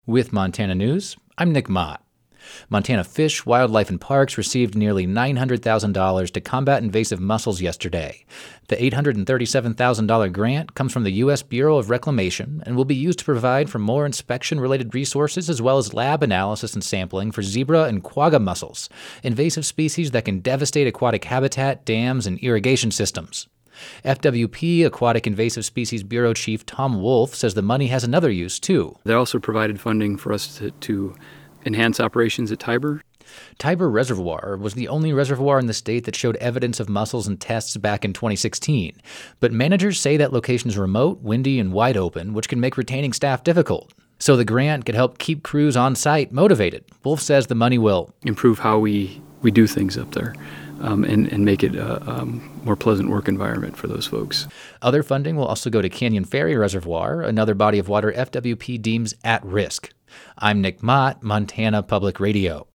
With Montana News, I'm Nick Mott. Montana Fish, Wildlife, and Parks received nearly $900,000 to combat invasive mussels yesterday. The $837,000 grant comes from the U.S. Bureau of Reclamation and will be used to provide for more inspection-related resources as well as lab analysis and sampling for zebra and quagga mussels, invasive species that can devastate aquatic habitat, dams, and irrigation systems. FWP Aquatic Invasive Species Bureau Chief Tom Wolf says the money has another use, too. They also provided funding for us to enhance operations at Tiber. Tiber Reservoir was the only reservoir in the state that showed evidence of mussels in tests back in 2016. But managers say that location is remote, windy, and wide open, which can make retaining staff difficult. So the grant could help keep crews on site motivated. Wolf says the money will improve how we do things up there. And make it a more pleasant work environment for those folks. Other funding will also go to Canyon Ferry Reservoir, another body of water FWP deems at risk. I'm Nick Mott, Montana Public Radio.